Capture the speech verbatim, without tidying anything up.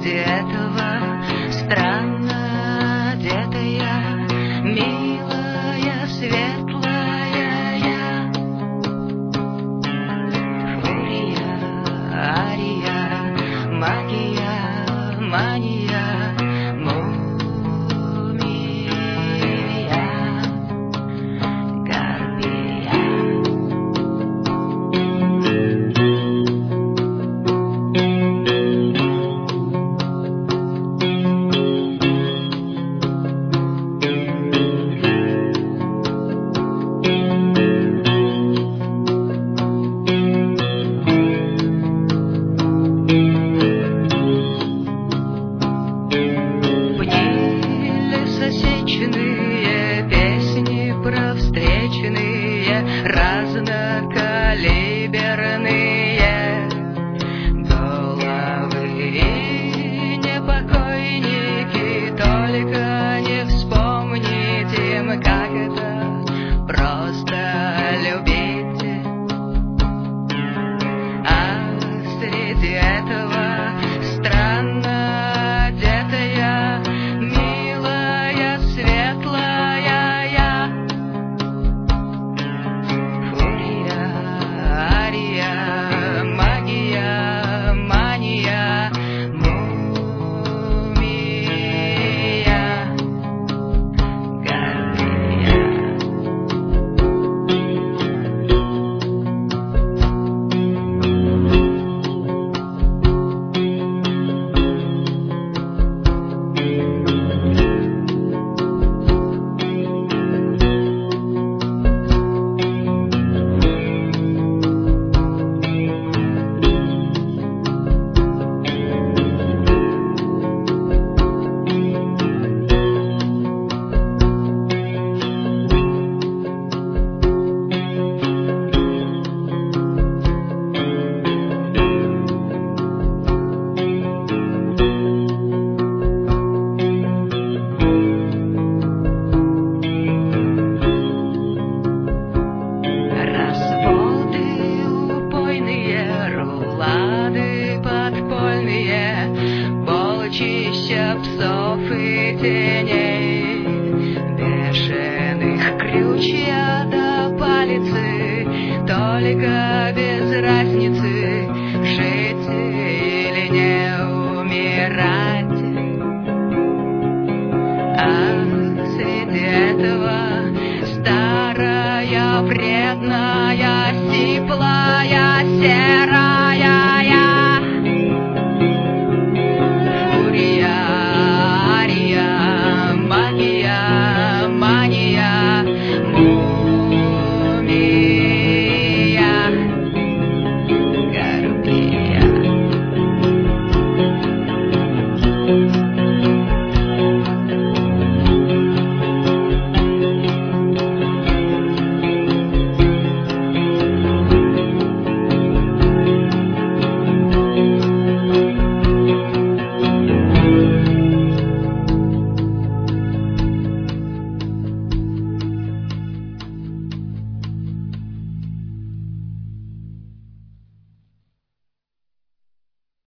среди этого странно одетая, милая, светлая я. Фурия, ария, магия, мания, мумия, гарпия. Засеченные песни про встреченные, разнокалиберные головы и непокойники. Только не вспомнить им, как это просто любить. А среди этого странно одетая, светлая я. Фурия, ария, магия, мания, мумия, гарпия. Рулады подпольные, полчища псов и теней, бешеных крючья до палицы, только без разницы, жить или не умирать.